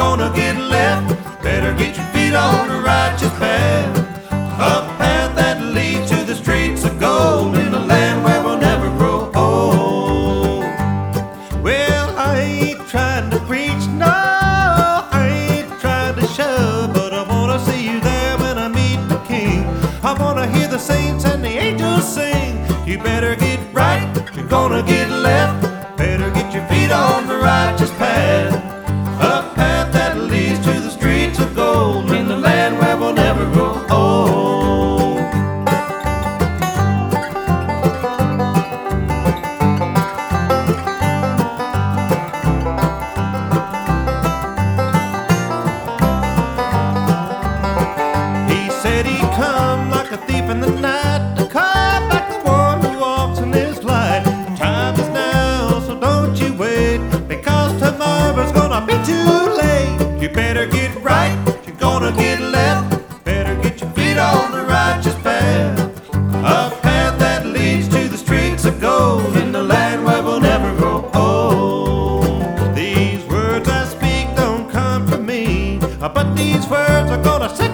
gonna get left. Better get your feet on the righteous path, a path that leads to the streets of gold in a land where we'll never grow old. Well, I ain't trying to preach, no, I ain't trying to shove, but I wanna see you there when I meet the King. I wanna hear the saints and the angels sing. You better get right, you're gonna get left. Better get your feet on the righteous path, a path that leads to the streets of gold in the land where we'll never grow old. He said he'd come like a thief in the night, to come back the one who walks in his light. Time is now, so don't you wait, because tomorrow's gonna be too late. You better get right, you're gonna get left. Better get your feet on the righteous path, a path that leads to the streets of gold in the land where we'll never grow old. These words I speak don't come from me, but these words are gonna set